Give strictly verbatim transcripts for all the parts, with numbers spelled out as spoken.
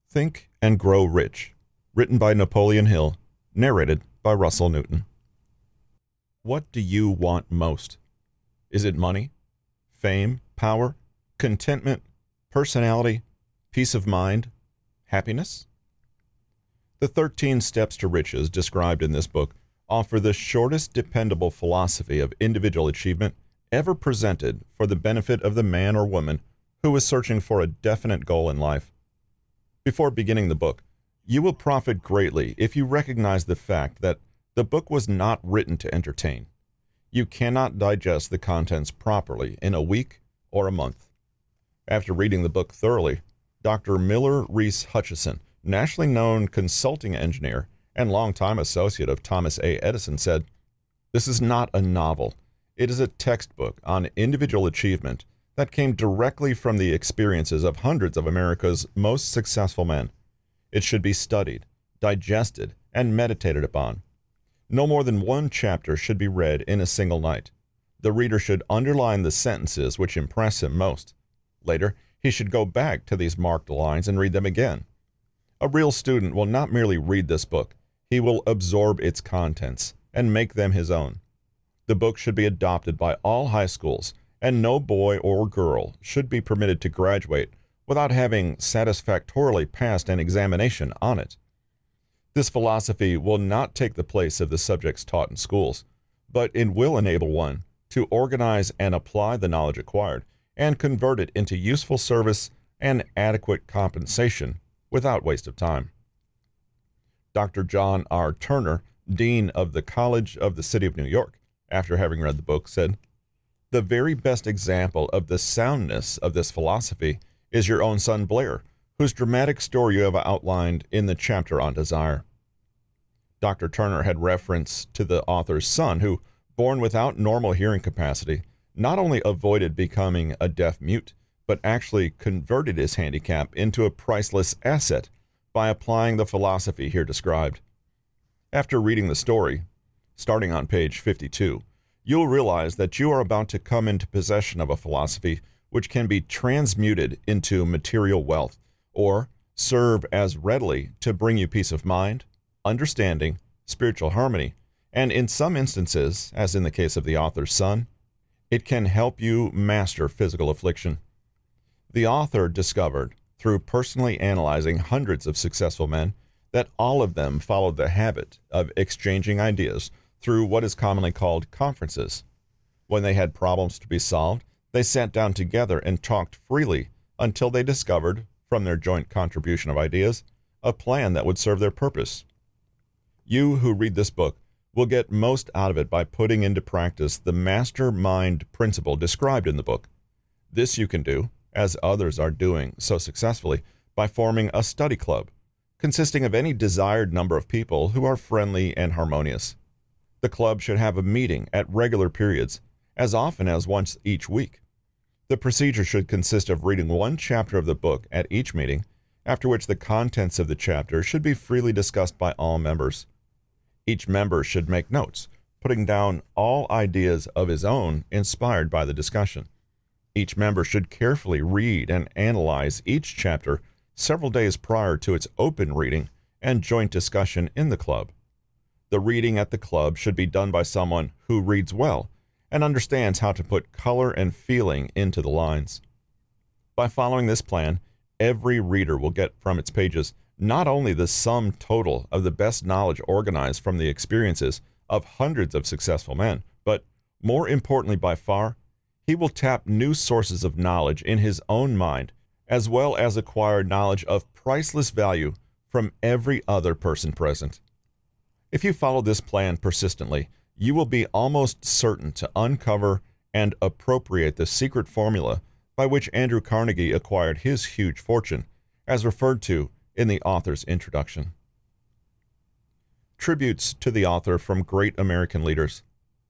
Think and Grow Rich, written by Napoleon Hill, narrated by Russell Newton. What do you want most? Is it money, fame, power, contentment, personality, peace of mind, happiness? The thirteen Steps to Riches described in this book offer the shortest dependable philosophy of individual achievement ever presented for the benefit of the man or woman who is searching for a definite goal in life. Before beginning the book, you will profit greatly if you recognize the fact that the book was not written to entertain. You cannot digest the contents properly in a week or a month. After reading the book thoroughly, Doctor Miller Reese Hutchison, nationally known consulting engineer and longtime associate of Thomas A. Edison, said, "This is not a novel. It is a textbook on individual achievement that came directly from the experiences of hundreds of America's most successful men. It should be studied, digested, and meditated upon. No more than one chapter should be read in a single night. The reader should underline the sentences which impress him most. Later, he should go back to these marked lines and read them again. A real student will not merely read this book, he will absorb its contents and make them his own. The book should be adopted by all high schools, and no boy or girl should be permitted to graduate without having satisfactorily passed an examination on it. This philosophy will not take the place of the subjects taught in schools, but it will enable one to organize and apply the knowledge acquired and convert it into useful service and adequate compensation without waste of time." Doctor John R. Turner, Dean of the College of the City of New York, after having read the book, said, "The very best example of the soundness of this philosophy is your own son Blair, whose dramatic story you have outlined in the chapter on desire." Doctor Turner had reference to the author's son, who, born without normal hearing capacity, not only avoided becoming a deaf mute, but actually converted his handicap into a priceless asset by applying the philosophy here described. After reading the story, starting on page fifty-two, you'll realize that you are about to come into possession of a philosophy which can be transmuted into material wealth, or serve as readily to bring you peace of mind, understanding, spiritual harmony, and in some instances, as in the case of the author's son, it can help you master physical affliction. The author discovered, through personally analyzing hundreds of successful men, that all of them followed the habit of exchanging ideas through what is commonly called conferences. When they had problems to be solved, they sat down together and talked freely until they discovered, from their joint contribution of ideas, a plan that would serve their purpose. You who read this book will get most out of it by putting into practice the mastermind principle described in the book. This you can do, as others are doing so successfully, by forming a study club, consisting of any desired number of people who are friendly and harmonious. The club should have a meeting at regular periods, as often as once each week. The procedure should consist of reading one chapter of the book at each meeting, after which the contents of the chapter should be freely discussed by all members. Each member should make notes, putting down all ideas of his own inspired by the discussion. Each member should carefully read and analyze each chapter several days prior to its open reading and joint discussion in the club. The reading at the club should be done by someone who reads well and understands how to put color and feeling into the lines. By following this plan, every reader will get from its pages not only the sum total of the best knowledge organized from the experiences of hundreds of successful men, but, more importantly by far, he will tap new sources of knowledge in his own mind, as well as acquire knowledge of priceless value from every other person present. If you follow this plan persistently, you will be almost certain to uncover and appropriate the secret formula by which Andrew Carnegie acquired his huge fortune, as referred to in the author's introduction. Tributes to the author from great American leaders.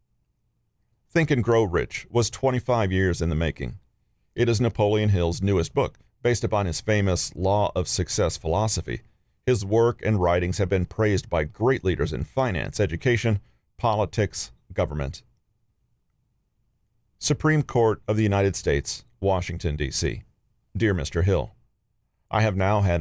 Think and Grow Rich was twenty-five years in the making. It is Napoleon Hill's newest book, based upon his famous Law of Success philosophy. His work and writings have been praised by great leaders in finance, education, politics, government. Supreme Court of the United States, Washington, D C Dear Mister Hill, I have now had